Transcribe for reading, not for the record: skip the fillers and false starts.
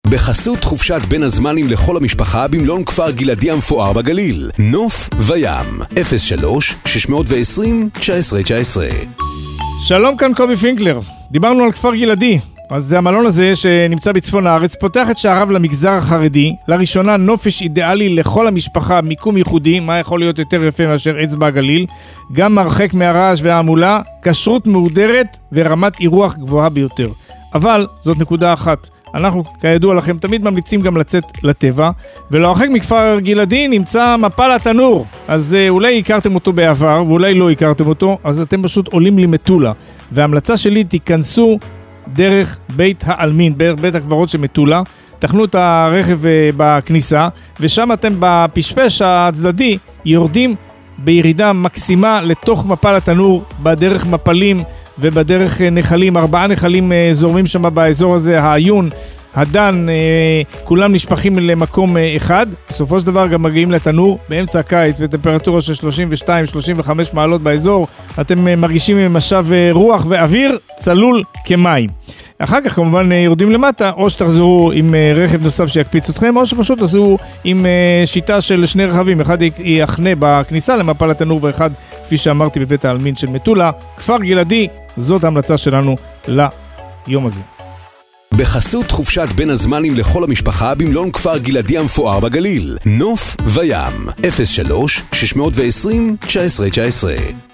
בחסות חופשת בין הזמנים לכל המשפחה במלון כפר גלעדי המפואר בגליל. נוף וים 03-620-1919. שלום, כאן קובי פינקלר. דיברנו על כפר גלעדי. אז זה המלון הזה שנמצא בצפון הארץ, פותח את שעריו למגזר החרדי, לראשונה נופש אידיאלי לכל המשפחה, מיקום ייחודי, מה יכול להיות יותר יפה מאשר אצבע הגליל, גם מרחק מהרעש והעמולה, כשרות מהודרת ורמת אירוח גבוהה ביותר. אבל זאת נקודה אחת, אנחנו כידוע לכם תמיד ממליצים גם לצאת לטבע, ולא הרחק מכפר גלעדי נמצא מפל התנור, אז אולי הכרתם אותו בעבר ואולי לא הכרתם אותו, אז אתם פשוט עולים למטולה, וההמלצה שלי תיכנסו דרך בית העלמין, בית הקברות של מטולה, תחנו את הרכב בכניסה, ושם אתם בפשפש הצדדי יורדים בירידה מקסימה לתוך מפל התנור, בדרך מפלים ובדרך נחלים, 4 נחלים זורמים שם באזור הזה, העיון, הדן, כולם נשפכים למקום אחד, בסופו של דבר גם מגיעים לתנור, באמצע הקיץ בטמפרטורה של 32-35 מעלות באזור, אתם מרגישים משב רוח ואוויר צלול כמים. אחר כך כמובן יורדים למטה, או שתחזרו עם רכב נוסף שיקפיץ אתכם, או שפשוט תעשו עם שיטה של 2 רכבים, אחד יחנה בכניסה למפל התנור ואחד, כפי שאמרתי, בבית העלמין של מטולה. כפר גלעדי, זאת ההמלצה שלנו ליום הזה. בחסות חופשת בין הזמנים לכל המשפחה במלון כפר גלעדי המפואר בגליל. נוף וים 03-620-1919.